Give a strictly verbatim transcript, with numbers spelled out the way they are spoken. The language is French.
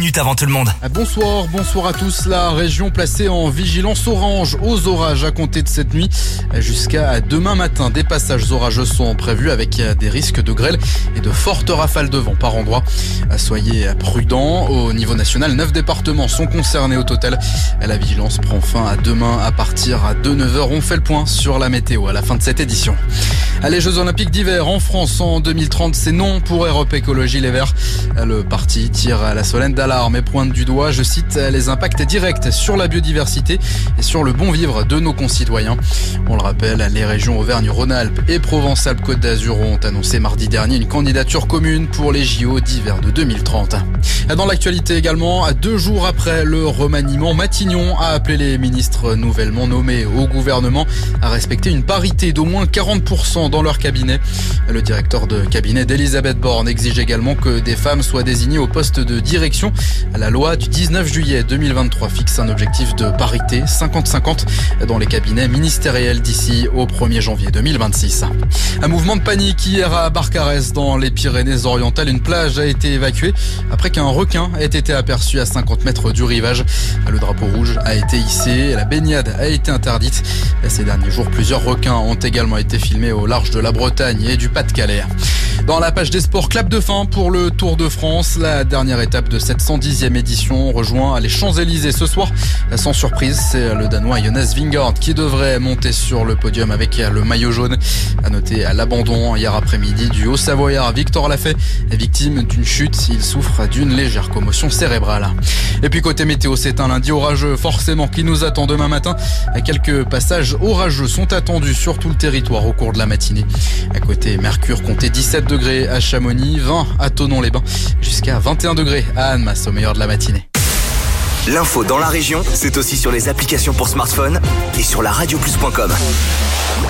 minutes avant tout le monde. Bonsoir, bonsoir à tous. La région placée en vigilance orange aux orages à compter de cette nuit jusqu'à demain matin. Des passages orageux sont prévus avec des risques de grêle et de fortes rafales de vent par endroit. Soyez prudents. Au niveau national, neuf départements sont concernés au total. La vigilance prend fin à demain à partir de neuf heures. On fait le point sur la météo à la fin de cette édition. Les Jeux Olympiques d'hiver en France en deux mille trente, c'est non pour Europe Écologie Les Verts. Le parti tire à la solenne d'alarme et pointe du doigt, je cite, les impacts directs sur la biodiversité et sur le bon vivre de nos concitoyens. On le rappelle, les régions Auvergne-Rhône-Alpes et Provence-Alpes-Côte d'Azur ont annoncé mardi dernier une candidature commune pour les J O d'hiver de deux mille trente. Dans l'actualité également, deux jours après le remaniement, Matignon a appelé les ministres nouvellement nommés au gouvernement à respecter une parité d'au moins quarante pour cent dans leur cabinet. Le directeur de cabinet d'Elisabeth Borne exige également que des femmes soient désignées au poste de direction. La loi du dix-neuf juillet deux mille vingt-trois fixe un objectif de parité cinquante cinquante dans les cabinets ministériels d'ici au premier janvier deux mille vingt-six. Un mouvement de panique hier à Barcarès dans les Pyrénées-Orientales. Une plage a été évacuée après qu'un requin ait été aperçu à cinquante mètres du rivage. Le drapeau rouge a été hissé et la baignade a été interdite. Ces derniers jours, plusieurs requins ont également été filmés au large de la Bretagne et du Pas-de-Calais. Dans la page des sports, clap de fin pour le Tour de France. La dernière étape de cette cent dixième édition rejoint les Champs-Élysées ce soir. Sans surprise, c'est le Danois Jonas Vingegaard qui devrait monter sur le podium avec le maillot jaune. À noter l'abandon hier après-midi du Haut-Savoyard Victor Lafay, victime d'une chute. Il souffre d'une légère commotion cérébrale. Et puis côté météo, c'est un lundi orageux forcément qui nous attend demain matin. Quelques passages orageux sont attendus sur tout le territoire au cours de la matinée. À côté Mercure, comptez dix-sept degrés à Chamonix, vingt à Thonon-les-Bains, jusqu'à vingt et un degrés à Annemasse au meilleur de la matinée. L'info dans la région, c'est aussi sur les applications pour smartphone et sur la radio plus point com.